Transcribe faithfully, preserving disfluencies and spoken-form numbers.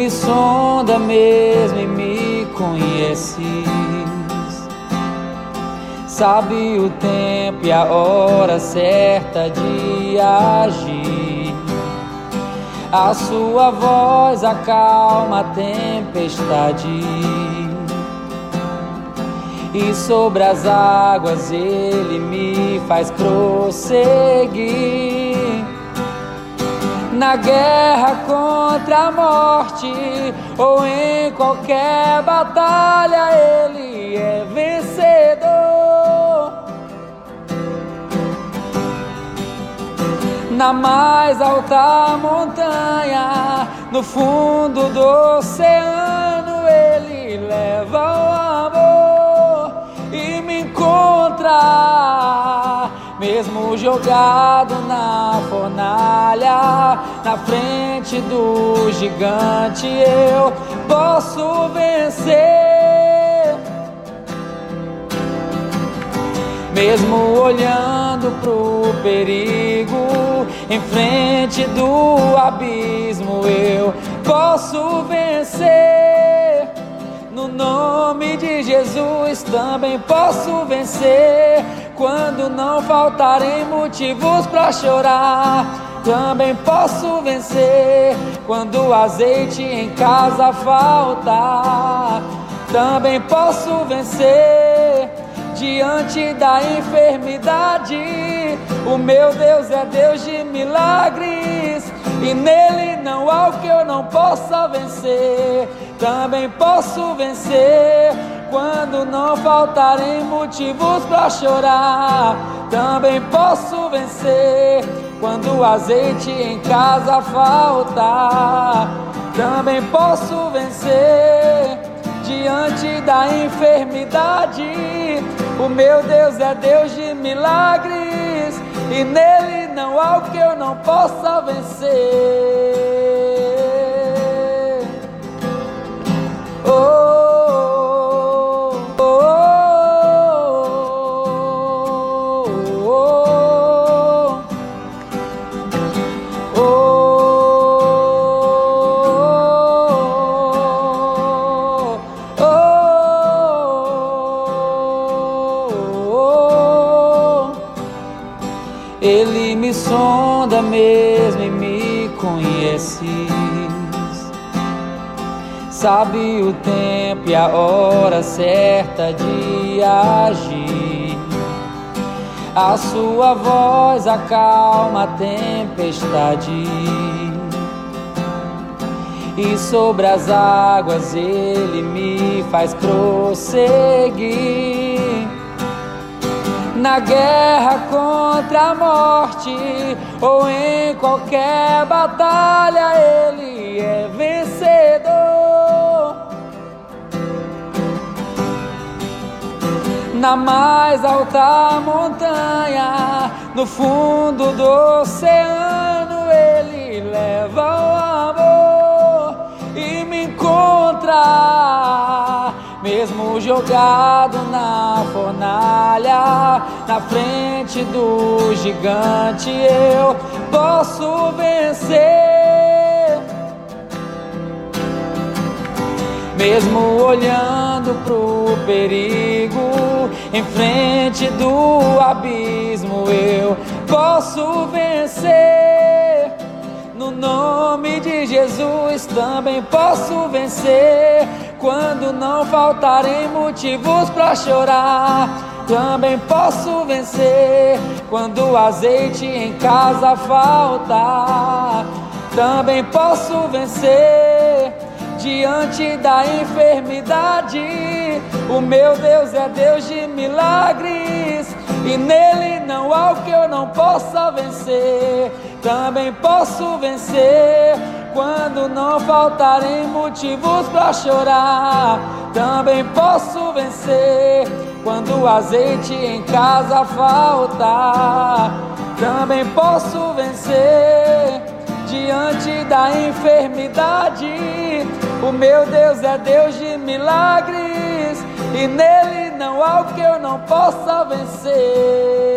me sonda mesmo e me conheces. Sabe o tempo e a hora certa de agir. A sua voz acalma a tempestade, e sobre as águas Ele me faz prosseguir. Na guerra contra a morte ou em qualquer batalha, Ele é vencedor. Na mais alta montanha, no fundo do oceano, Ele leva o amor e me encontra. Mesmo jogado na fornalha, na frente do gigante, eu posso vencer. Mesmo olhando pro perigo, em frente do abismo, eu posso vencer. No nome de Jesus também posso vencer. Quando não faltarem motivos pra chorar, também posso vencer. Quando o azeite em casa faltar, também posso vencer. Diante da enfermidade, o meu Deus é Deus de milagres, e nele não há o que eu não possa vencer. Também posso vencer quando não faltarem motivos pra chorar. Também posso vencer quando o azeite em casa faltar. Também posso vencer diante da enfermidade. O meu Deus é Deus de milagres, e nele não há o que eu não possa vencer. Oh, oh, oh, oh, oh, oh, oh. Ele me sonda mesmo e me conheces. Sabe o tempo e a hora certa de agir. A sua voz acalma a tempestade, e sobre as águas Ele me faz prosseguir. Na guerra contra a morte ou em qualquer batalha, Ele é vencedor. Na mais alta montanha, no fundo do oceano, Ele leva o amor e me encontra. Mesmo jogado na fornalha, na frente do gigante, eu posso vencer. Mesmo olhando pro perigo, em frente do abismo, eu posso vencer. No nome de Jesus também posso vencer. Quando não faltarem motivos pra chorar, também posso vencer. Quando o azeite em casa faltar, também posso vencer. Diante da enfermidade, o meu Deus é Deus de milagres, e nele não há o que eu não possa vencer. Também posso vencer quando não faltarem motivos pra chorar. Também posso vencer quando o azeite em casa faltar. Também posso vencer diante da enfermidade. O meu Deus é Deus de milagres, e nele não há o que eu não possa vencer.